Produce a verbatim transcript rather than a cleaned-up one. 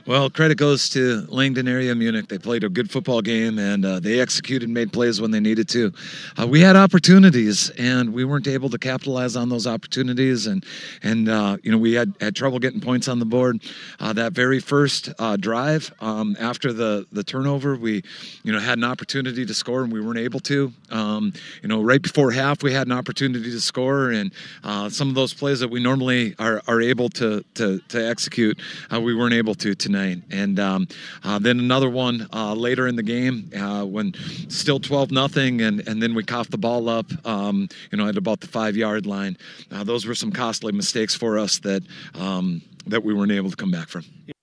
Well, credit goes to Langdon Area Munich. They played a good football game, and uh, they executed, made plays when they needed to. Uh, we had opportunities, and we weren't able to capitalize on those opportunities, and and uh, you know we had, had trouble getting points on the board. Uh, that very first uh, drive um, after the the turnover, we you know had an opportunity to score, and we weren't able to. Um, you know, right before half, we had an opportunity to score, and uh, some of those plays that we normally are, are able to to, to execute, uh, we weren't able to tonight. And um, uh, then another one uh, later in the game uh, when still twelve nothing, and, and then we coughed the ball up, um, you know, at about the five-yard line. Uh, those were some costly mistakes for us that um, that we weren't able to come back from.